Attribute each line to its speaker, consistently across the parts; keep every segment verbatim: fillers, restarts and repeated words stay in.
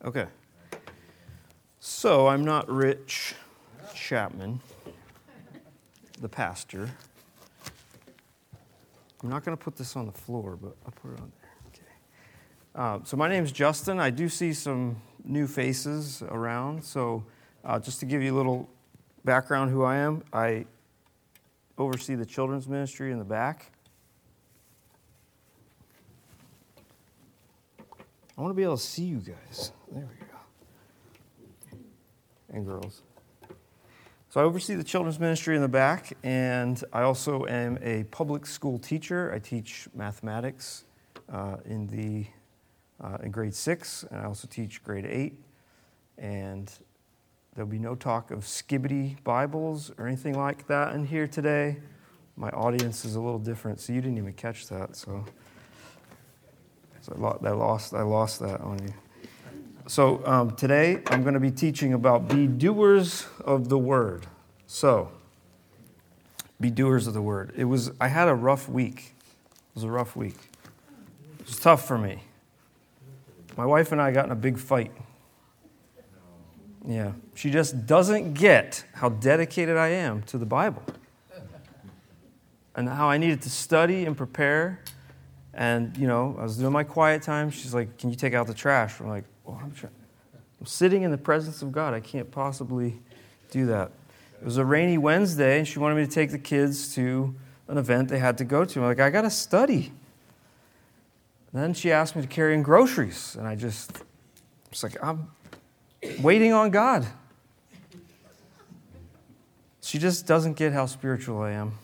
Speaker 1: Okay. So I'm not Rich Chapman, the pastor. I'm not going to put this on the floor, but I'll put it on there. Okay. Uh, so my name's Justin. I do see some new faces around. So uh, just to give you a little background who I am, I oversee the children's ministry in the back. I want to be able to see you guys. There we go. And girls. So I oversee the children's ministry in the back, and I also am a public school teacher. I teach mathematics uh, in the uh, in grade six, and I also teach grade eight. And there'll be no talk of skibbity Bibles or anything like that in here today. My audience is a little different, so you didn't even catch that. So, so I lost I lost that on you. So um, today I'm going to be teaching about be doers of the word. So, be doers of the word. It was I had a rough week. It was a rough week. It was tough for me. My wife and I got in a big fight. Yeah, she just doesn't get how dedicated I am to the Bible and how I needed to study and prepare. And, you know, I was doing my quiet time. She's like, can you take out the trash? I'm like, well, I'm, trying. I'm sitting in the presence of God. I can't possibly do that. It was a rainy Wednesday, and she wanted me to take the kids to an event they had to go to. I'm like, I got to study. And then she asked me to carry in groceries. And I just, it's like, I'm waiting on God. She just doesn't get how spiritual I am.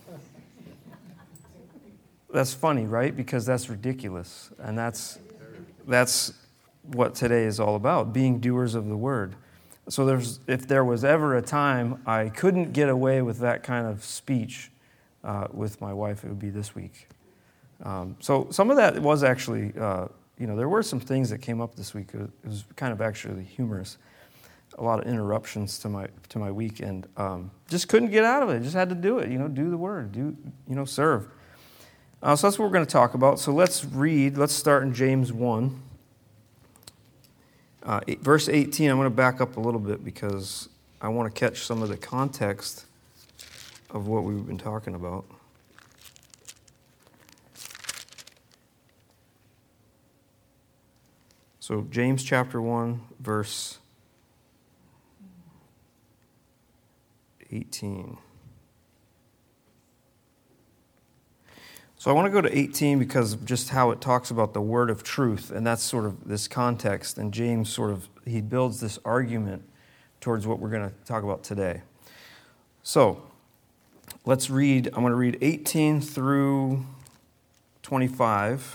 Speaker 1: That's funny, right? Because that's ridiculous. And that's that's what today is all about, being doers of the word. So there's if there was ever a time I couldn't get away with that kind of speech uh, with my wife, it would be this week. Um, so some of that was actually, uh, you know, there were some things that came up this week. It was kind of actually humorous. A lot of interruptions to my to my week, and um, just couldn't get out of it. Just had to do it. You know, do the word. Do you know, serve. Uh, so that's what we're going to talk about. So let's read. Let's start in James one. Uh, eight, verse eighteen, I'm going to back up a little bit because I want to catch some of the context of what we've been talking about. So James chapter one, verse eighteen. So I want to go to eighteen because of just how it talks about the word of truth, and that's sort of this context. And James sort of, he builds this argument towards what we're going to talk about today. So let's read, I'm going to read eighteen through twenty-five.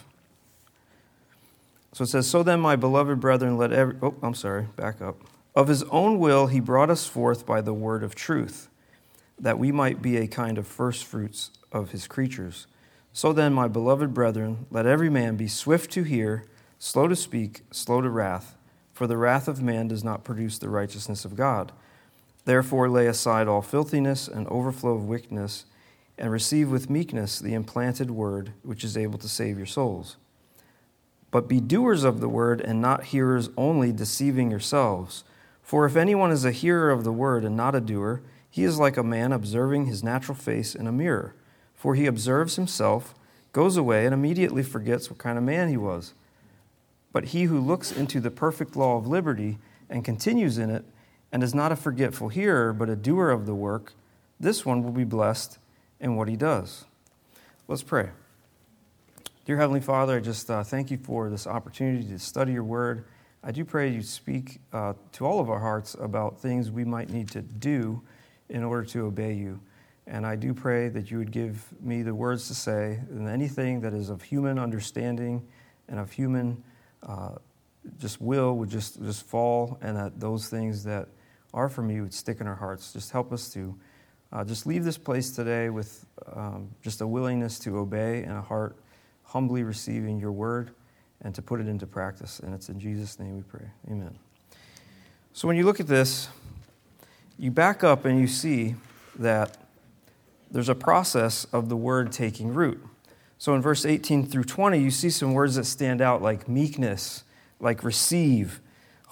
Speaker 1: So it says, so then, my beloved brethren, let every, oh, I'm sorry, back up. Of his own will he brought us forth by the word of truth, that we might be a kind of first fruits of his creatures. So then, my beloved brethren, let every man be swift to hear, slow to speak, slow to wrath, for the wrath of man does not produce the righteousness of God. Therefore lay aside all filthiness and overflow of wickedness, and receive with meekness the implanted word, which is able to save your souls. But be doers of the word, and not hearers only, deceiving yourselves. For if anyone is a hearer of the word and not a doer, he is like a man observing his natural face in a mirror. For he observes himself, goes away, and immediately forgets what kind of man he was. But he who looks into the perfect law of liberty and continues in it, and is not a forgetful hearer, but a doer of the work, this one will be blessed in what he does. Let's pray. Dear Heavenly Father, I just uh, thank you for this opportunity to study your word. I do pray you speak uh, to all of our hearts about things we might need to do in order to obey you. And I do pray that you would give me the words to say, and anything that is of human understanding and of human uh, just will would just, just fall, and that those things that are from you would stick in our hearts. Just help us to uh, just leave this place today with um, just a willingness to obey and a heart humbly receiving your word and to put it into practice. And it's in Jesus' name we pray. Amen. So when you look at this, you back up and you see that there's a process of the word taking root. So in verse eighteen through twenty, you see some words that stand out like meekness, like receive,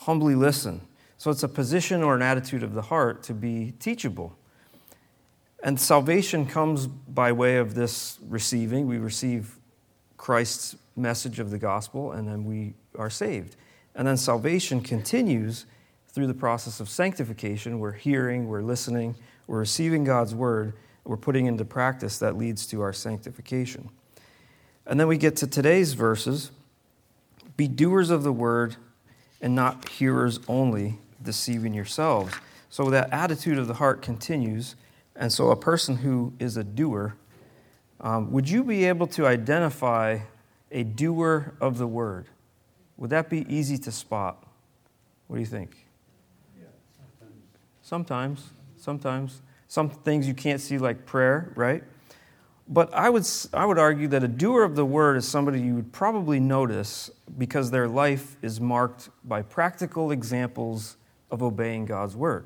Speaker 1: humbly listen. So it's a position or an attitude of the heart to be teachable. And salvation comes by way of this receiving. We receive Christ's message of the gospel, and then we are saved. And then salvation continues through the process of sanctification. We're hearing, we're listening, we're receiving God's word, we're putting into practice that leads to our sanctification. And then we get to today's verses. Be doers of the word and not hearers only, deceiving yourselves. So that attitude of the heart continues. And so a person who is a doer, um, would you be able to identify a doer of the word? Would that be easy to spot? What do you think?
Speaker 2: Yeah,
Speaker 1: sometimes. Sometimes. Sometimes. Some things you can't see, like prayer, right? But I would I would argue that a doer of the word is somebody you would probably notice because their life is marked by practical examples of obeying God's word.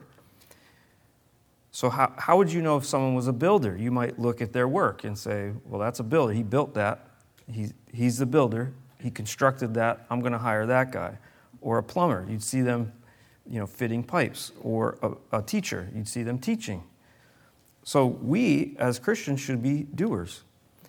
Speaker 1: So how, how would you know if someone was a builder? You might look at their work and say, well, that's a builder. He built that. He, he's the builder. He constructed that. I'm going to hire that guy. Or a plumber. You'd see them, you know, fitting pipes. Or a, a teacher. You'd see them teaching. So we, as Christians, should be doers.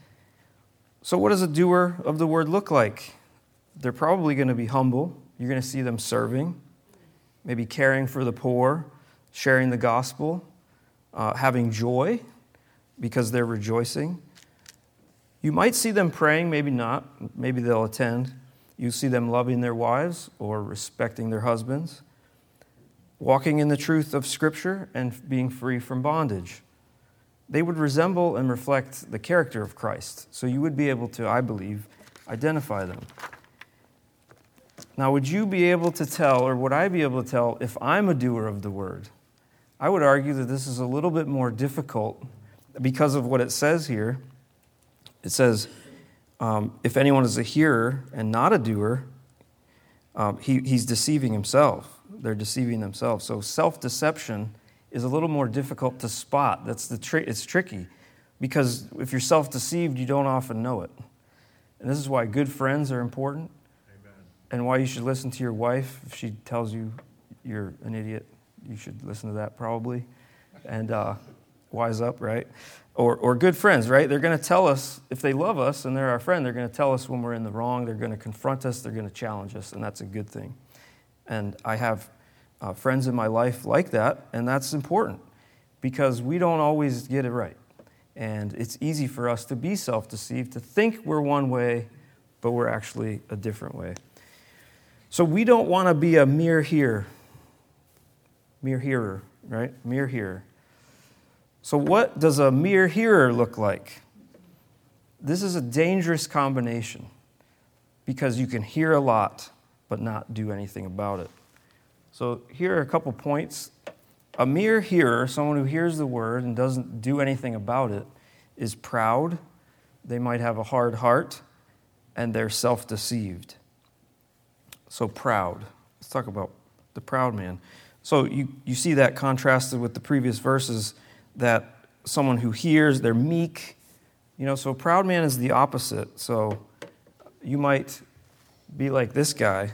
Speaker 1: So what does a doer of the word look like? They're probably going to be humble. You're going to see them serving, maybe caring for the poor, sharing the gospel, uh, having joy because they're rejoicing. You might see them praying, maybe not. Maybe they'll attend. You see them loving their wives or respecting their husbands, walking in the truth of Scripture and being free from bondage. They would resemble and reflect the character of Christ. So you would be able to, I believe, identify them. Now, would you be able to tell, or would I be able to tell, if I'm a doer of the word? I would argue that this is a little bit more difficult because of what it says here. It says, um, if anyone is a hearer and not a doer, um, he, he's deceiving himself. They're deceiving themselves. So self-deception is a little more difficult to spot. That's the tri- It's tricky because if you're self-deceived, you don't often know it. And this is why good friends are important. Amen. And why you should listen to your wife. If she tells you you're an idiot, you should listen to that probably. And uh, wise up, right? Or, or good friends, right? They're going to tell us, if they love us and they're our friend, they're going to tell us when we're in the wrong. They're going to confront us. They're going to challenge us, and that's a good thing. And I have Uh, friends in my life like that, and that's important because we don't always get it right. And it's easy for us to be self-deceived, to think we're one way, but we're actually a different way. So we don't want to be a mere hearer, mere hearer, right? Mere hearer. So what does a mere hearer look like? This is a dangerous combination because you can hear a lot but not do anything about it. So here are a couple points. A mere hearer, someone who hears the word and doesn't do anything about it, is proud. They might have a hard heart, and they're self-deceived. So proud. Let's talk about the proud man. So you, you see that contrasted with the previous verses, that someone who hears, they're meek. You know, so a proud man is the opposite. So you might be like this guy.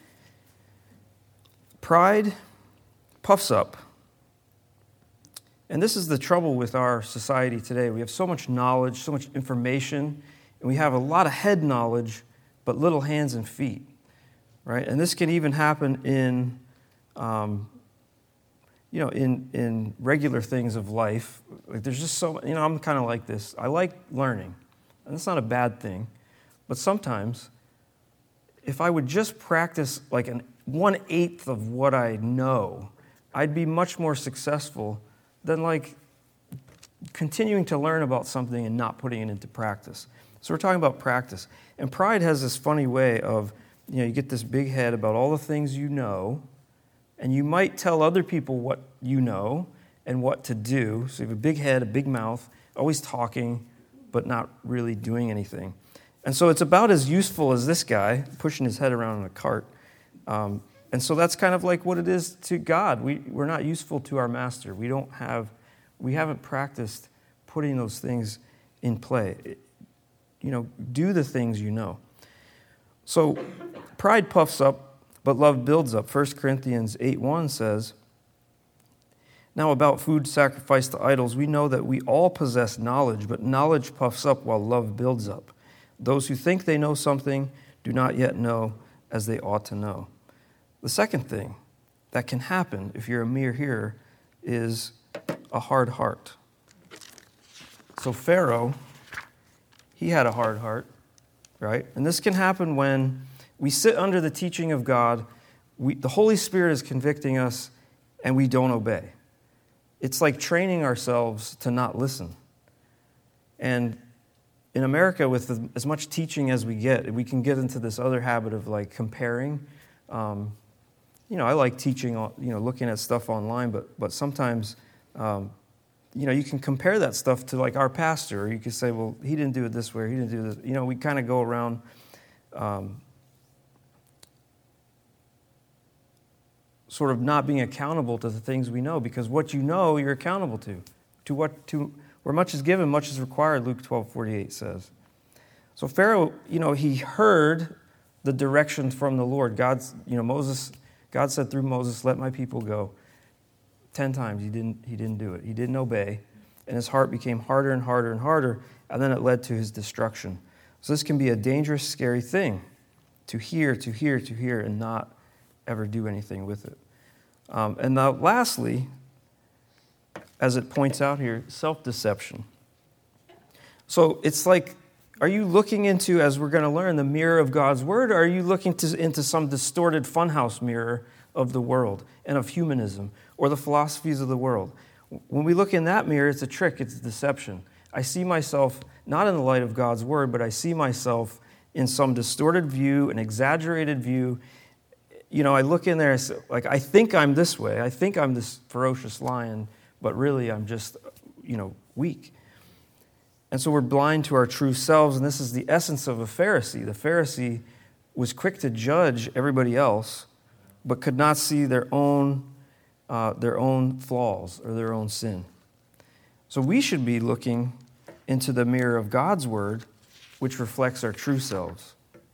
Speaker 1: Pride puffs up. And this is the trouble with our society today. We have so much knowledge, so much information, and we have a lot of head knowledge, but little hands and feet, right? And this can even happen in, um, you know, in, in regular things of life. Like there's just so, you know, I'm kind of like this. I like learning, and that's not a bad thing. But sometimes, if I would just practice like an one-eighth of what I know, I'd be much more successful than like continuing to learn about something and not putting it into practice. So we're talking about practice. And pride has this funny way of, you know, you get this big head about all the things you know, and you might tell other people what you know and what to do. So you have a big head, a big mouth, always talking, but not really doing anything. And so it's about as useful as this guy pushing his head around in a cart. Um, and so that's kind of like what it is to God. We, we're not useful to our master. We don't have, we haven't practiced putting those things in play. It, you know, do the things you know. So pride puffs up, but love builds up. First Corinthians eight one says, now about food sacrificed to idols, we know that we all possess knowledge, but knowledge puffs up while love builds up. Those who think they know something do not yet know as they ought to know. The second thing that can happen if you're a mere hearer is a hard heart. So Pharaoh, he had a hard heart, right? And this can happen when we sit under the teaching of God, we, the Holy Spirit is convicting us, and we don't obey. It's like training ourselves to not listen. And in America, with as much teaching as we get, we can get into this other habit of like comparing. Um, you know, I like teaching, you know, looking at stuff online, but but sometimes, um, you know, you can compare that stuff to like our pastor, or you can say, well, he didn't do it this way, or he didn't do this. You know, we kind of go around. Um, sort of not being accountable to the things we know, because what you know, you're accountable to. To what to where much is given, much is required, Luke twelve forty-eight says. So Pharaoh, you know, he heard the directions from the Lord. God's, you know, Moses, God said through Moses, let my people go. Ten times he didn't he didn't do it. He didn't obey. And his heart became harder and harder and harder, and then it led to his destruction. So this can be a dangerous, scary thing, to hear, to hear, to hear, and not ever do anything with it. Um, and now lastly, as it points out here, self-deception. So it's like, are you looking into, as we're going to learn, the mirror of God's Word, or are you looking to, into some distorted funhouse mirror of the world and of humanism or the philosophies of the world? When we look in that mirror, it's a trick, it's a deception. I see myself not in the light of God's Word, but I see myself in some distorted view, an exaggerated view. You know, I look in there, and say, like, I think I'm this way. I think I'm this ferocious lion, but really I'm just, you know, weak. And so we're blind to our true selves, and this is the essence of a Pharisee. The Pharisee was quick to judge everybody else, but could not see their own, uh, their own flaws or their own sin. So we should be looking into the mirror of God's Word, which reflects our true selves.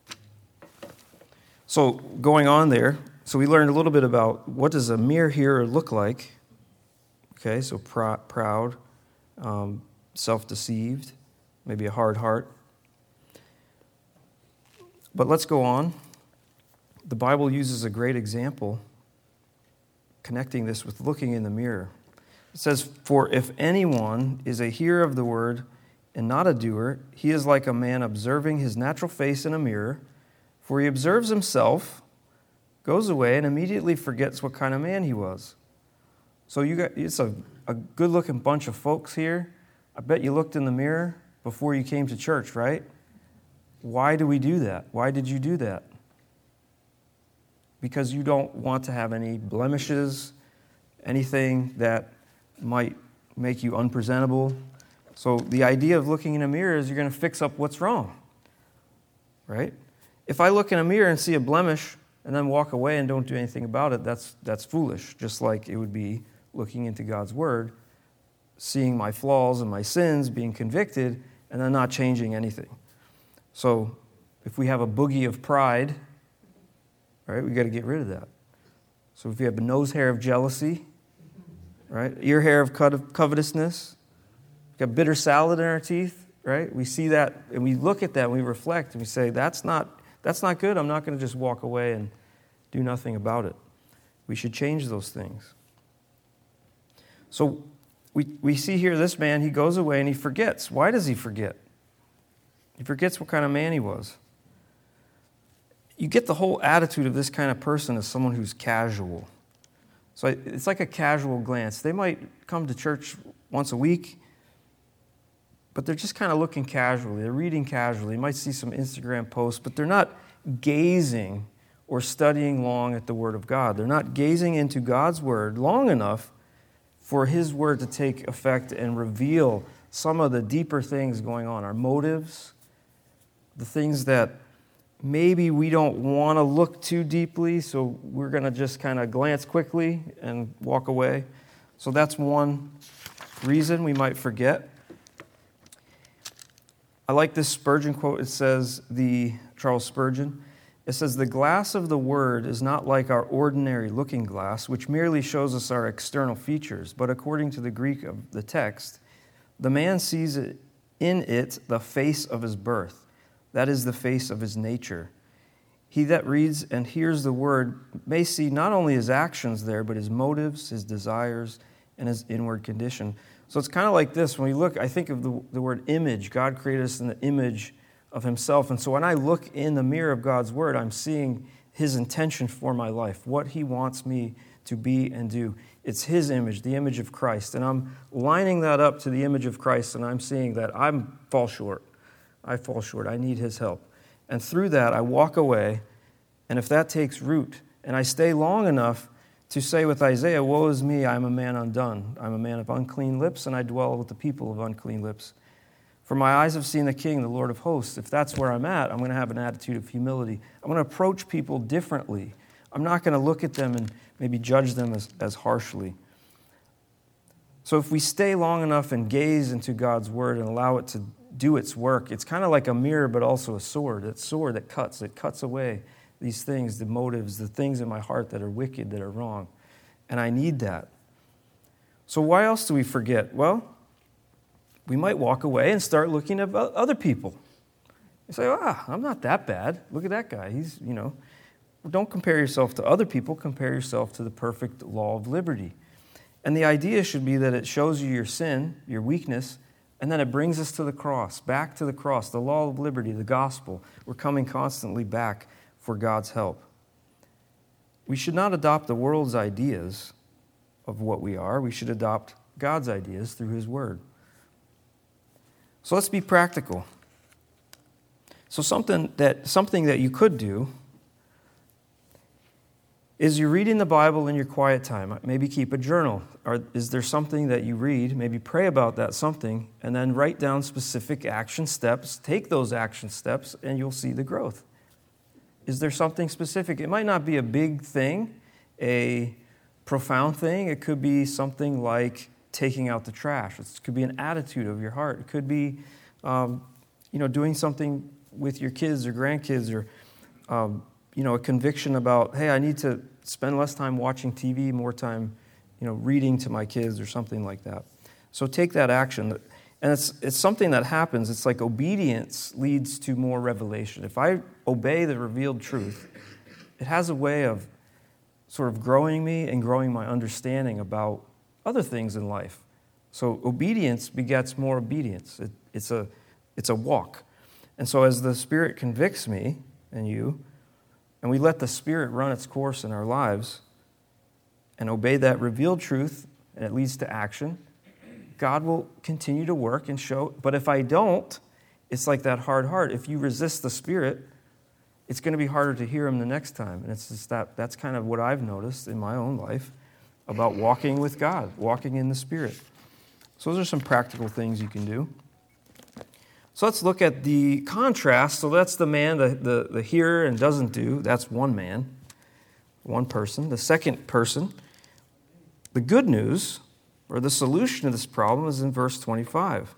Speaker 1: So going on there, so we learned a little bit about what does a mere hearer look like. Okay, so pr- proud, um, self-deceived, maybe a hard heart. But let's go on. The Bible uses a great example connecting this with looking in the mirror. It says, for if anyone is a hearer of the word and not a doer, he is like a man observing his natural face in a mirror. For he observes himself, goes away, and immediately forgets what kind of man he was. So you got it's a, a good-looking bunch of folks here. I bet you looked in the mirror before you came to church, right? Why do we do that? Why did you do that? Because you don't want to have any blemishes, anything that might make you unpresentable. So the idea of looking in a mirror is you're going to fix up what's wrong, right? If I look in a mirror and see a blemish and then walk away and don't do anything about it, that's that's foolish, just like it would be looking into God's Word, seeing my flaws and my sins, being convicted, and then not changing anything. So if we have a boogie of pride, right, we got to get rid of that. So if you have a nose hair of jealousy, right, ear hair of covetousness, we've got bitter salad in our teeth, right? We see that and we look at that and we reflect and we say, that's not that's not good. I'm not going to just walk away and do nothing about it. We should change those things. So we we see here this man, he goes away and he forgets. Why does he forget? He forgets what kind of man he was. You get the whole attitude of this kind of person as someone who's casual. So it's like a casual glance. They might come to church once a week, but they're just kind of looking casually. They're reading casually. You might see some Instagram posts, but they're not gazing or studying long at the Word of God. They're not gazing into God's Word long enough for His Word to take effect and reveal some of the deeper things going on, our motives, the things that maybe we don't want to look too deeply, so we're going to just kind of glance quickly and walk away. So that's one reason we might forget. I like this Spurgeon quote. It says, the Charles Spurgeon, It says, the glass of the word is not like our ordinary looking glass, which merely shows us our external features, but according to the Greek of the text, the man sees it in it the face of his birth. That is the face of his nature. He that reads and hears the word may see not only his actions there, but his motives, his desires, and his inward condition. So it's kind of like this. When we look, I think of the, the word image. God created us in the image of himself. And so when I look in the mirror of God's word, I'm seeing his intention for my life, what he wants me to be and do. It's his image, the image of Christ. And I'm lining that up to the image of Christ, and I'm seeing that I fall short. I fall short. I need his help. And through that, I walk away, and if that takes root, and I stay long enough to say with Isaiah, woe is me, I am a man undone. I'm a man of unclean lips, and I dwell with the people of unclean lips. For my eyes have seen the King, the Lord of hosts. If that's where I'm at, I'm going to have an attitude of humility. I'm going to approach people differently. I'm not going to look at them and maybe judge them as, as harshly. So if we stay long enough and gaze into God's word and allow it to do its work, it's kind of like a mirror, but also a sword. It's a sword that cuts. It cuts away these things, the motives, the things in my heart that are wicked, that are wrong. And I need that. So why else do we forget? Well, we might walk away and start looking at other people. You say, ah, I'm not that bad. Look at that guy. He's, you know. Don't compare yourself to other people. Compare yourself to the perfect law of liberty. And the idea should be that it shows you your sin, your weakness, and then it brings us to the cross, back to the cross, the law of liberty, the gospel. We're coming constantly back for God's help. We should not adopt the world's ideas of what we are. We should adopt God's ideas through his word. So let's be practical. So something that something that you could do is you're reading the Bible in your quiet time. Maybe keep a journal. Or is there something that you read? Maybe pray about that something, and then write down specific action steps. Take those action steps, and you'll see the growth. Is there something specific? It might not be a big thing, a profound thing. It could be something like taking out the trash. It could be an attitude of your heart. It could be, um, you know, doing something with your kids or grandkids, or um, you know, a conviction about, hey, I need to spend less time watching T V, more time, you know, reading to my kids or something like that. So take that action. And it's it's something that happens. It's like obedience leads to more revelation. If I obey the revealed truth, it has a way of sort of growing me and growing my understanding about other things in life. So obedience begets more obedience. It, it's a it's a walk. And so as the Spirit convicts me and you, and we let the Spirit run its course in our lives and obey that revealed truth, and it leads to action, God will continue to work and show. But if I don't, it's like that hard heart. If you resist the Spirit, it's going to be harder to hear him the next time. And it's just that that's kind of what I've noticed in my own life about walking with God, walking in the Spirit. So those are some practical things you can do. So let's look at the contrast. So that's the man, the, the, the hearer and doesn't do. That's one man, one person. The second person, the good news, or the solution to this problem, is in verse twenty-five.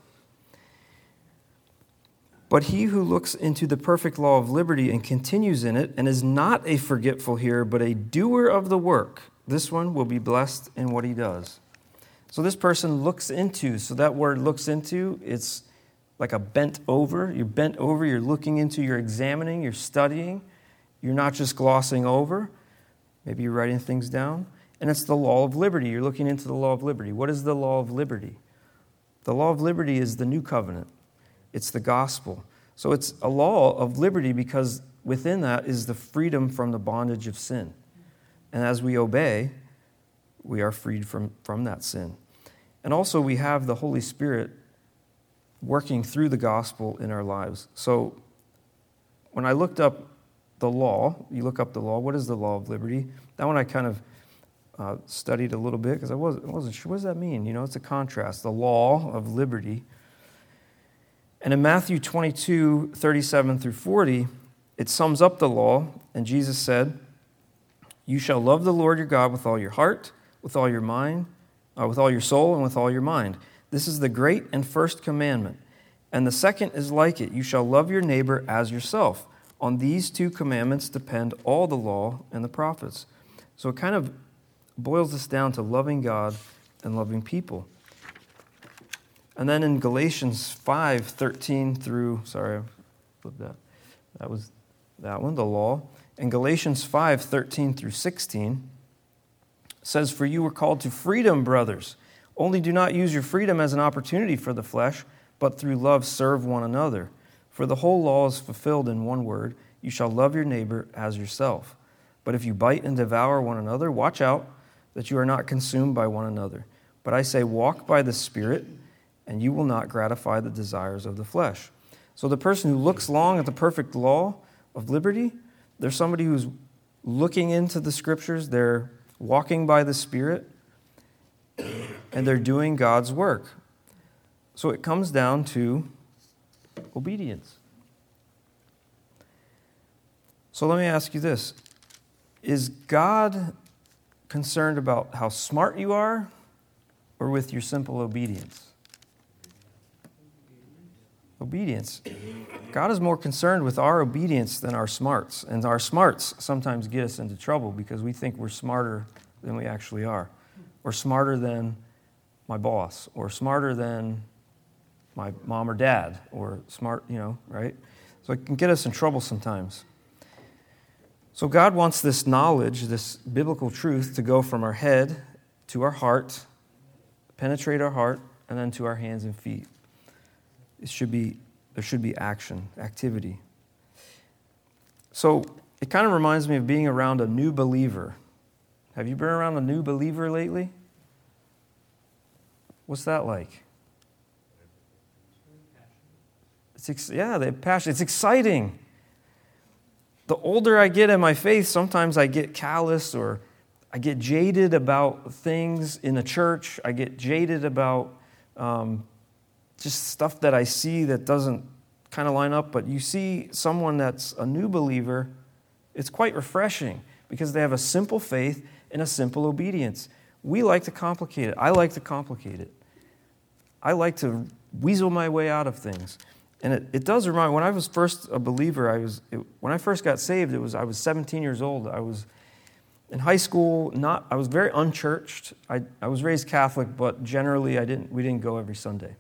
Speaker 1: But he who looks into the perfect law of liberty and continues in it, and is not a forgetful hearer, but a doer of the work, this one will be blessed in what he does. So this person looks into. So that word looks into, it's like a bent over. You're bent over, you're looking into, you're examining, you're studying. You're not just glossing over. Maybe you're writing things down. And it's the law of liberty. You're looking into the law of liberty. What is the law of liberty? The law of liberty is the new covenant. It's the gospel. So it's a law of liberty because within that is the freedom from the bondage of sin. And as we obey, we are freed from, from that sin. And also we have the Holy Spirit working through the gospel in our lives. So when I looked up the law, you look up the law, what is the law of liberty? That one I kind of uh, studied a little bit because I wasn't, I wasn't sure. What does that mean? You know, it's a contrast, the law of liberty. And in Matthew twenty-two, thirty-seven through forty, it sums up the law, and Jesus said, "You shall love the Lord your God with all your heart, with all your mind, uh, with all your soul, and with all your mind. This is the great and first commandment. And the second is like it. You shall love your neighbor as yourself. On these two commandments depend all the law and the prophets. So it kind of boils this down to loving God and loving people. And then in Galatians five, thirteen through, sorry, I flipped that. That was that one, the law. In Galatians five, thirteen through sixteen, it says, "For you were called to freedom, brothers. Only do not use your freedom as an opportunity for the flesh, but through love serve one another. For the whole law is fulfilled in one word, you shall love your neighbor as yourself. But if you bite and devour one another, watch out that you are not consumed by one another. But I say, walk by the Spirit, and you will not gratify the desires of the flesh." So the person who looks long at the perfect law of liberty, they're somebody who's looking into the Scriptures, they're walking by the Spirit, and they're doing God's work. So it comes down to obedience. So let me ask you this. Is God concerned about how smart you are or with your simple obedience? Obedience. God is more concerned with our obedience than our smarts. And our smarts sometimes get us into trouble because we think we're smarter than we actually are. Or smarter than my boss. Or smarter than my mom or dad. Or smart, you know, right? So it can get us in trouble sometimes. So God wants this knowledge, this biblical truth, to go from our head to our heart, penetrate our heart, and then to our hands and feet. It should be, there should be action, activity. So it kind of reminds me of being around a new believer. Have you been around a new believer lately? What's that like? It's ex- yeah, they have passion. It's exciting. The older I get in my faith, sometimes I get callous or I get jaded about things in the church. I get jaded about um, just stuff that I see that doesn't kind of line up. But you see someone that's a new believer, it's quite refreshing because they have a simple faith and a simple obedience. We like to complicate it. I like to complicate it. I like to weasel my way out of things. And it, it does remind me, when I was first a believer, I was it, when I first got saved, it was I was seventeen years old. I was in high school, not I was very unchurched. I, I was raised Catholic, but generally I didn't we didn't go every Sunday.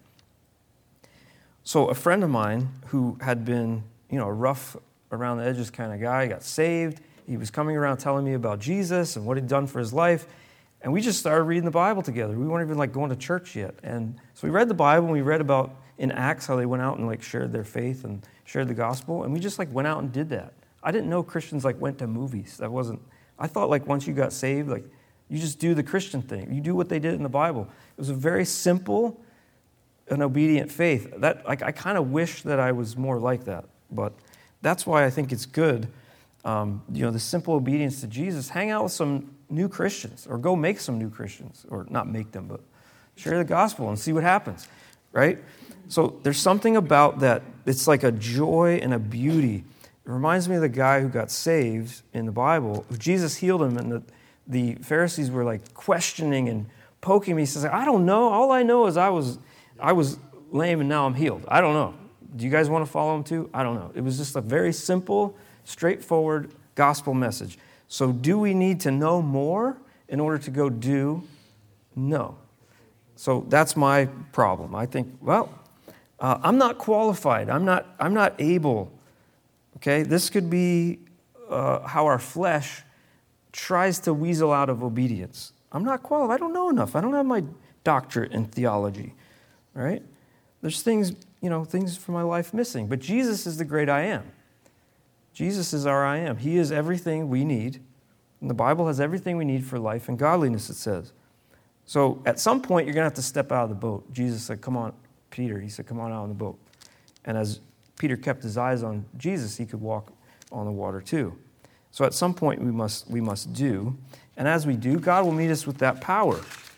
Speaker 1: So a friend of mine who had been, you know, a rough around the edges kind of guy got saved. He was coming around telling me about Jesus and what he'd done for his life. And we just started reading the Bible together. We weren't even like going to church yet. And so we read the Bible and we read about in Acts how they went out and like shared their faith and shared the gospel. And we just like went out and did that. I didn't know Christians like went to movies. That wasn't, I thought like once you got saved, like you just do the Christian thing. You do what they did in the Bible. It was a very simple and obedient faith. That like I kind of wish that I was more like that. But that's why I think it's good, um, you know, the simple obedience to Jesus. Hang out with some new Christians or go make some new Christians. Or not make them, but share the gospel and see what happens, right? So there's something about that. It's like a joy and a beauty. It reminds me of the guy who got saved in the Bible. Jesus healed him, and the, the Pharisees were like questioning and poking me. He says, I don't know. All I know is I was I was lame and now I'm healed. I don't know. Do you guys want to follow him too? I don't know. It was just a very simple, straightforward gospel message. So do we need to know more in order to go do? No. So that's my problem. I think, well, uh, I'm not qualified. I'm not, I'm not able. Okay, this could be uh, how our flesh tries to weasel out of obedience. I'm not qualified. I don't know enough. I don't have my doctorate in theology, right? There's things, you know, things from my life missing. But Jesus is the great I am. Jesus is our I am. He is everything we need. And the Bible has everything we need for life and godliness, it says. So at some point, you're going to have to step out of the boat. Jesus said, come on, Peter. He said, come on out on the boat. And as Peter kept his eyes on Jesus, he could walk on the water too. So at some point, we must we must do. And as we do, God will meet us with that power.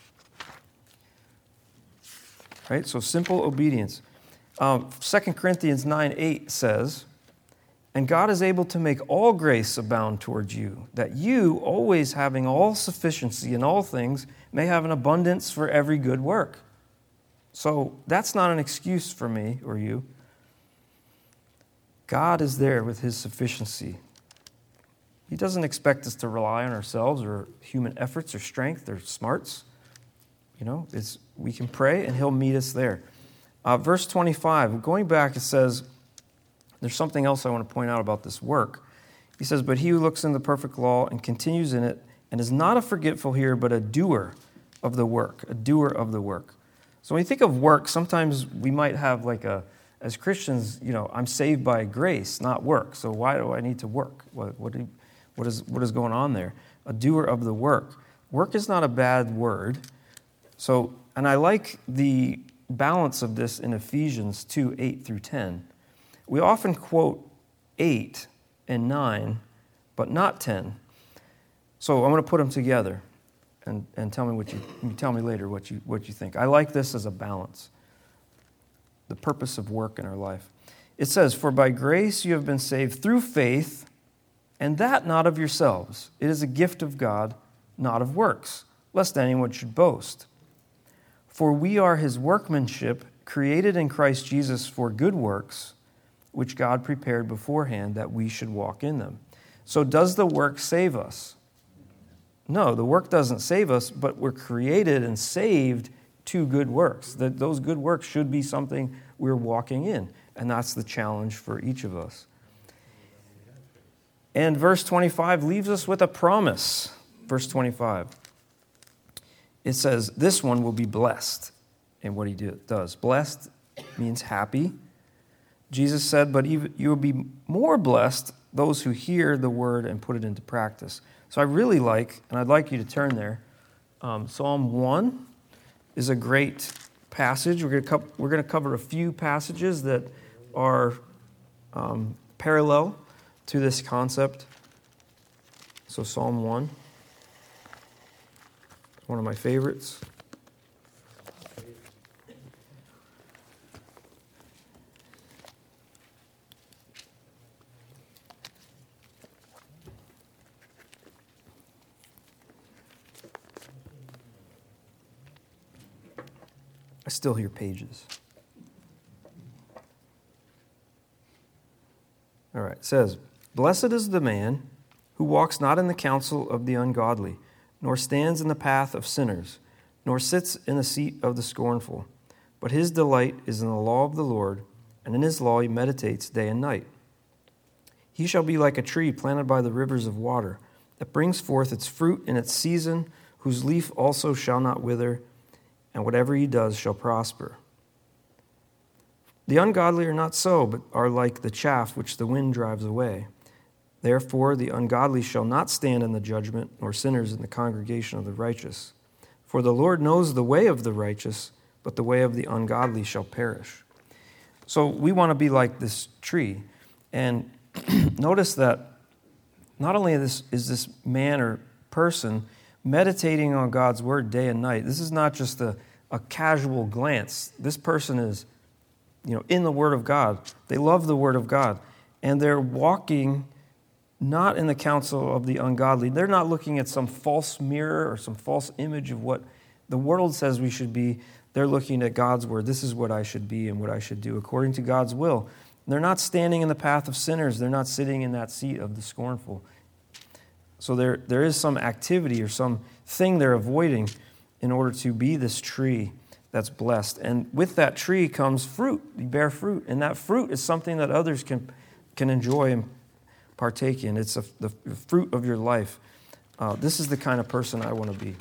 Speaker 1: Right? So simple obedience. Um, Second Corinthians nine eight says, and God is able to make all grace abound towards you, that you, always having all sufficiency in all things, may have an abundance for every good work. So that's not an excuse for me or you. God is there with his sufficiency. He doesn't expect us to rely on ourselves or human efforts or strength or smarts. You know, it's, we can pray and he'll meet us there. Uh, verse twenty-five, going back, it says, there's something else I want to point out about this work. He says, but he who looks in the perfect law and continues in it and is not a forgetful hearer, but a doer of the work, a doer of the work. So when you think of work, sometimes we might have like a, as Christians, you know, I'm saved by grace, not work. So why do I need to work? What, what, do, what, is, what is going on there? A doer of the work. Work is not a bad word. So, and I like the balance of this in Ephesians two, eight through ten. We often quote eight and nine, but not ten. So I'm going to put them together and, and tell me what you, you tell me later what you what you think. I like this as a balance. The purpose of work in our life. It says, for by grace you have been saved through faith, and that not of yourselves. It is a gift of God, not of works, lest anyone should boast. For we are his workmanship, created in Christ Jesus for good works, which God prepared beforehand that we should walk in them. So does the work save us? No, the work doesn't save us, but we're created and saved to good works. That those good works should be something we're walking in, and that's the challenge for each of us. And verse twenty-five leaves us with a promise. Verse twenty-five. It says, this one will be blessed in what he do, does. Blessed means happy. Jesus said, but even, you will be more blessed those who hear the word and put it into practice. So I really like, and I'd like you to turn there, um, Psalm one is a great passage. We're going to co- we're going to cover a few passages that are um, parallel to this concept. So Psalm one. One of my favorites. I still hear pages. All right, it says, blessed is the man who walks not in the counsel of the ungodly, nor stands in the path of sinners, nor sits in the seat of the scornful. But his delight is in the law of the Lord, and in his law he meditates day and night. He shall be like a tree planted by the rivers of water, that brings forth its fruit in its season, whose leaf also shall not wither, and whatever he does shall prosper. The ungodly are not so, but are like the chaff which the wind drives away. Therefore, the ungodly shall not stand in the judgment, nor sinners in the congregation of the righteous. For the Lord knows the way of the righteous, but the way of the ungodly shall perish. So we want to be like this tree. And notice that not only is this, is this man or person meditating on God's word day and night, this is not just a, a casual glance. This person is, you know, in the word of God. They love the word of God. And they're walking not in the counsel of the ungodly. They're not looking at some false mirror or some false image of what the world says we should be. They're looking at God's word. This is what I should be and what I should do according to God's will. They're not standing in the path of sinners. They're not sitting in that seat of the scornful. So there, there is some activity or some thing they're avoiding in order to be this tree that's blessed. And with that tree comes fruit. You bear fruit. And that fruit is something that others can, can enjoy and partake in. It's a, the fruit of your life. Uh, this is the kind of person I want to be.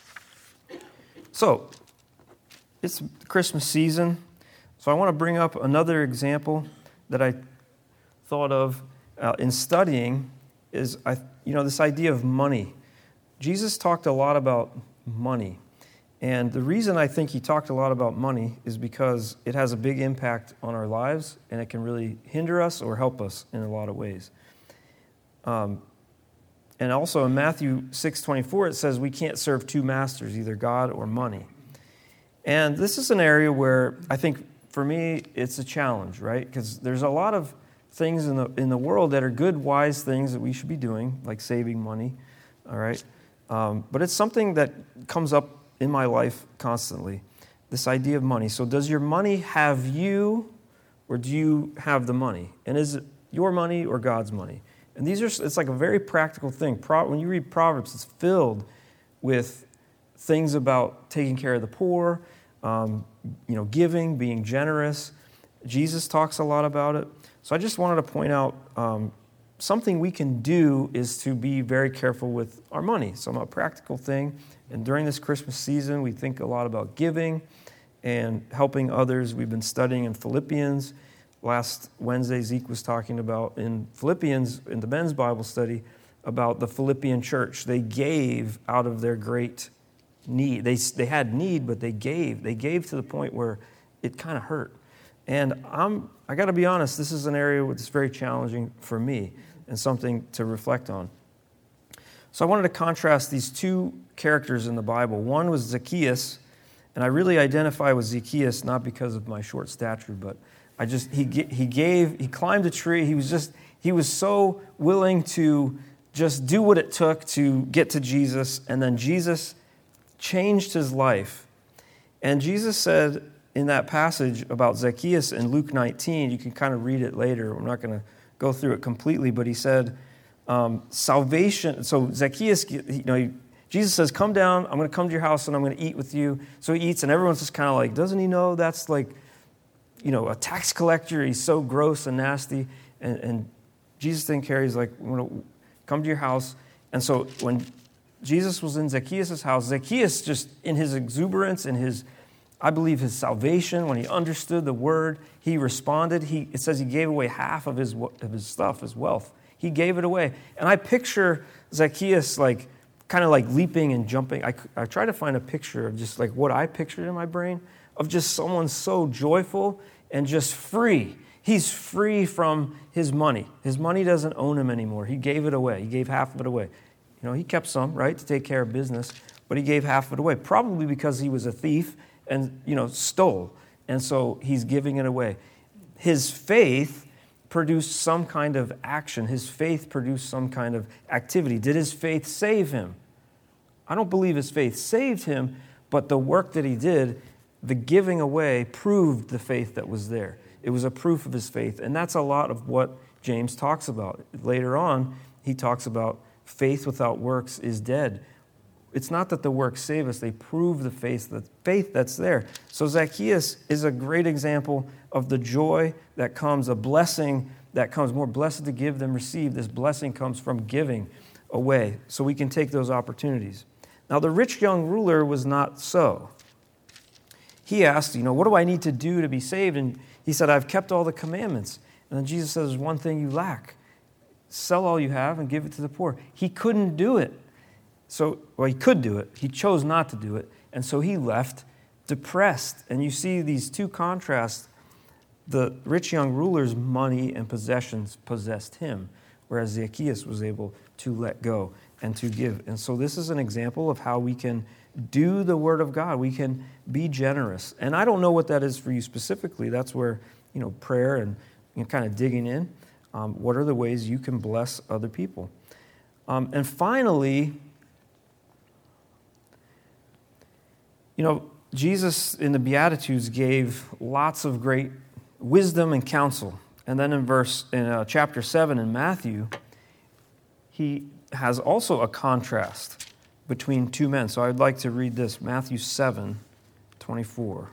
Speaker 1: So, it's Christmas season. So I want to bring up another example that I thought of uh, in studying is, I, you know, this idea of money. Jesus talked a lot about money. And the reason I think he talked a lot about money is because it has a big impact on our lives, and it can really hinder us or help us in a lot of ways. Um, and also in Matthew six twenty-four, it says we can't serve two masters, either God or money. And this is an area where I think, for me, it's a challenge, right? Because there's a lot of things in the in the world that are good, wise things that we should be doing, like saving money, all right? Um, but it's something that comes up in my life constantly, this idea of money. So does your money have you, or do you have the money? And is it your money or God's money? And these are, it's like a very practical thing. Pro, when you read Proverbs, it's filled with things about taking care of the poor, um, you know, giving, being generous. Jesus talks a lot about it. So I just wanted to point out um, something we can do is to be very careful with our money. So a practical thing. And during this Christmas season, we think a lot about giving and helping others. We've been studying in Philippians. Last Wednesday, Zeke was talking about in Philippians, in the men's Bible study, about the Philippian church. They gave out of their great need. They, they had need, but they gave. They gave to the point where it kind of hurt. And I'm, I got to be honest, this is an area that's very challenging for me and something to reflect on. So I wanted to contrast these two characters in the Bible. One was Zacchaeus, and I really identify with Zacchaeus not because of my short stature, but I just he he gave he climbed a tree. He was just he was so willing to just do what it took to get to Jesus, and then Jesus changed his life. And Jesus said in that passage about Zacchaeus in Luke nineteen, you can kind of read it later. I'm not going to go through it completely, but he said, um, salvation. So Zacchaeus, you know, he, Jesus says, come down, I'm going to come to your house and I'm going to eat with you. So he eats, and everyone's just kind of like, doesn't he know that's like, you know, a tax collector? He's so gross and nasty. And, and Jesus didn't care. He's like, I'm going to come to your house. And so when Jesus was in Zacchaeus' house, Zacchaeus just, in his exuberance, in his, I believe his salvation, when he understood the word, he responded. He, it says he gave away half of his, of his stuff, his wealth. He gave it away. And I picture Zacchaeus like, kind of like leaping and jumping. I, I try to find a picture of just like what I pictured in my brain of just someone so joyful and just free. He's free from his money. His money doesn't own him anymore. He gave it away. He gave half of it away. You know, he kept some, right, to take care of business, but he gave half of it away, probably because he was a thief and, you know, stole. And so he's giving it away. His faith produced some kind of action. His faith produced some kind of activity. Did his faith save him? I don't believe his faith saved him, but the work that he did, the giving away, proved the faith that was there. It was a proof of his faith. And that's a lot of what James talks about. Later on, he talks about faith without works is dead. It's not that the works save us. They prove the faith, the faith that's there. So Zacchaeus is a great example of the joy that comes, a blessing that comes. More blessed to give than receive. This blessing comes from giving away. So we can take those opportunities. Now, the rich young ruler was not so. He asked, you know, what do I need to do to be saved? And he said, I've kept all the commandments. And then Jesus says, there's one thing you lack. Sell all you have and give it to the poor. He couldn't do it. So, well, he could do it. He chose not to do it. And so he left depressed. And you see these two contrasts. The rich young ruler's money and possessions possessed him, whereas Zacchaeus was able to let go and to give. And so this is an example of how we can do the Word of God. We can be generous. And I don't know what that is for you specifically. That's where, you know, prayer and you know, kind of digging in. Um, what are the ways you can bless other people? Um, and finally, you know, Jesus in the Beatitudes gave lots of great wisdom and counsel. And then in verse, in uh, chapter seven in Matthew, he has also a contrast between two men. So I'd like to read this, Matthew seven, twenty-four.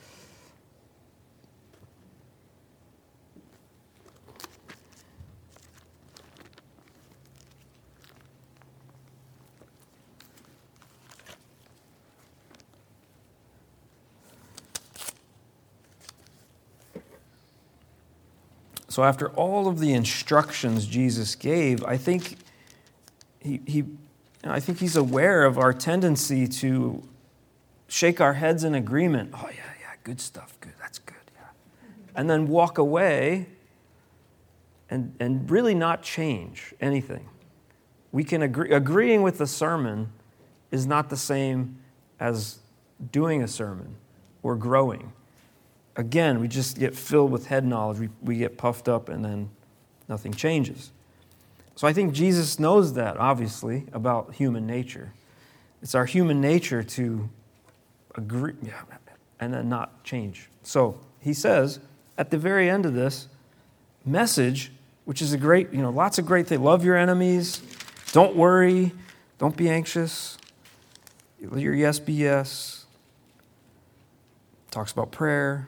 Speaker 1: So after all of the instructions Jesus gave, I think he, he, I think he's aware of our tendency to shake our heads in agreement. Oh, yeah, yeah, good stuff, good, that's good, yeah. And then walk away and, and really not change anything. We can agree, agreeing with the sermon is not the same as doing a sermon or growing. Again, we just get filled with head knowledge. We, we get puffed up and then nothing changes. So I think Jesus knows that, obviously, about human nature. It's our human nature to agree and then not change. So he says at the very end of this message, which is a great, you know, lots of great things. Love your enemies. Don't worry. Don't be anxious. Let your yes be yes. Talks about prayer.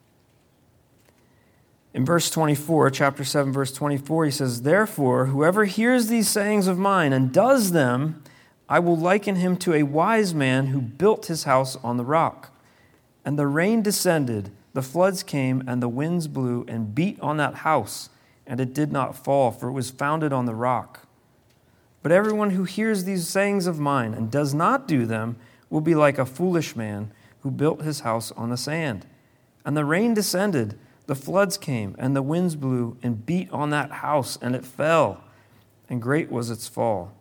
Speaker 1: In verse twenty-four, chapter seven, verse twenty-four, he says, "Therefore, whoever hears these sayings of mine and does them, I will liken him to a wise man who built his house on the rock. And the rain descended, the floods came, and the winds blew and beat on that house, and it did not fall, for it was founded on the rock. But everyone who hears these sayings of mine and does not do them will be like a foolish man who built his house on the sand. And the rain descended, the floods came, and the winds blew and beat on that house, and it fell, and great was its fall.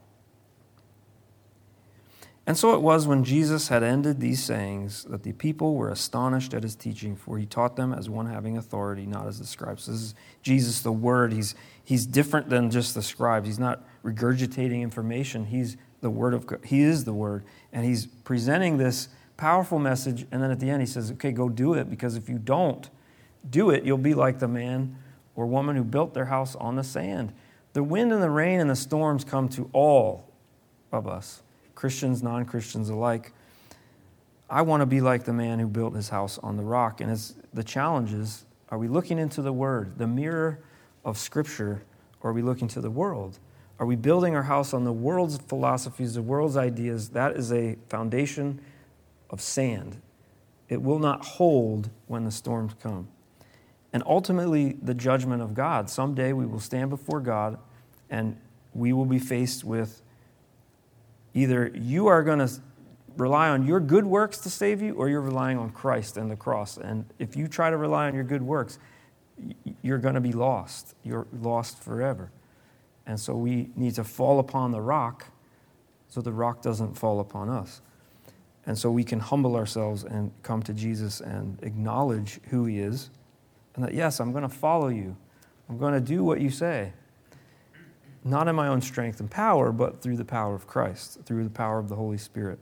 Speaker 1: And so it was when Jesus had ended these sayings that the people were astonished at his teaching, for he taught them as one having authority, not as the scribes." This is Jesus, the Word. He's, he's different than just the scribes. He's not regurgitating information. He's the Word of God. He is the Word. And he's presenting this powerful message, and then at the end he says, okay, go do it, because if you don't do it, you'll be like the man or woman who built their house on the sand. The wind and the rain and the storms come to all of us, Christians, non-Christians alike. I want to be like the man who built his house on the rock. And it's, the challenge is, are we looking into the Word, the mirror of Scripture, or are we looking to the world? Are we building our house on the world's philosophies, the world's ideas? That is a foundation of sand. It will not hold when the storms come. And ultimately, the judgment of God. Someday we will stand before God, and we will be faced with either you are going to rely on your good works to save you, or you're relying on Christ and the cross. And if you try to rely on your good works, you're going to be lost. You're lost forever. And so we need to fall upon the rock so the rock doesn't fall upon us. And so we can humble ourselves and come to Jesus and acknowledge who he is. And that, yes, I'm going to follow you. I'm going to do what you say. Not in my own strength and power, but through the power of Christ, through the power of the Holy Spirit.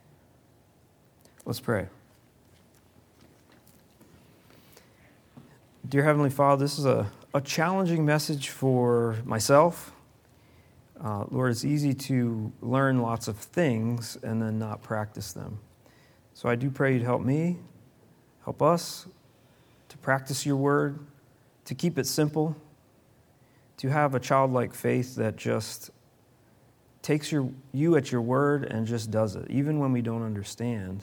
Speaker 1: Let's pray. Dear Heavenly Father, this is a, a challenging message for myself. Uh, Lord, it's easy to learn lots of things and then not practice them. So I do pray you'd help me, help us to practice your word, to keep it simple, to have a childlike faith that just takes your you at your word and just does it, even when we don't understand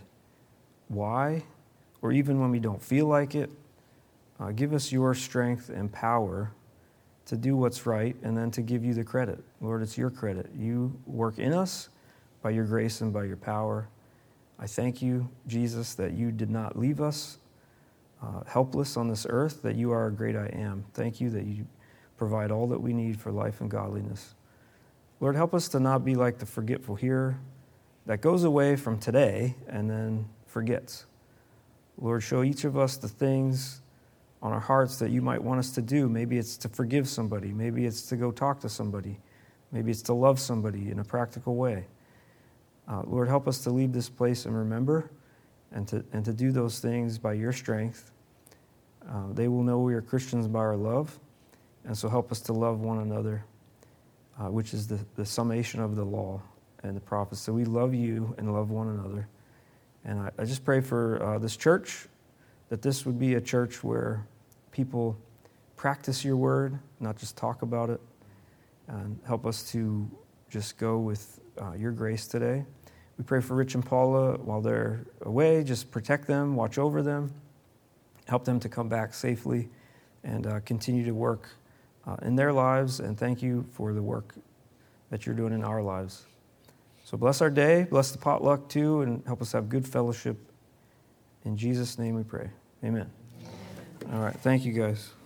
Speaker 1: why, or even when we don't feel like it. Uh, give us your strength and power to do what's right, and then to give you the credit. Lord, it's your credit. You work in us by your grace and by your power. I thank you, Jesus, that you did not leave us uh, helpless on this earth, that you are a great I am. Thank you that you provide all that we need for life and godliness. Lord, help us to not be like the forgetful hearer that goes away from today and then forgets. Lord, show each of us the things on our hearts that you might want us to do. Maybe it's to forgive somebody. Maybe it's to go talk to somebody. Maybe it's to love somebody in a practical way. Uh, Lord, help us to leave this place and remember and to, and to do those things by your strength. Uh, they will know we are Christians by our love. And so help us to love one another, uh, which is the, the summation of the law and the prophets. So we love you and love one another. And I, I just pray for uh, this church, that this would be a church where people practice your word, not just talk about it. And help us to just go with uh, your grace today. We pray for Rich and Paula while they're away. Just protect them, watch over them, help them to come back safely, and uh, continue to work uh, in their lives. And thank you for the work that you're doing in our lives. So bless our day, bless the potluck too, and help us have good fellowship. In Jesus' name we pray. Amen. All right, thank you guys.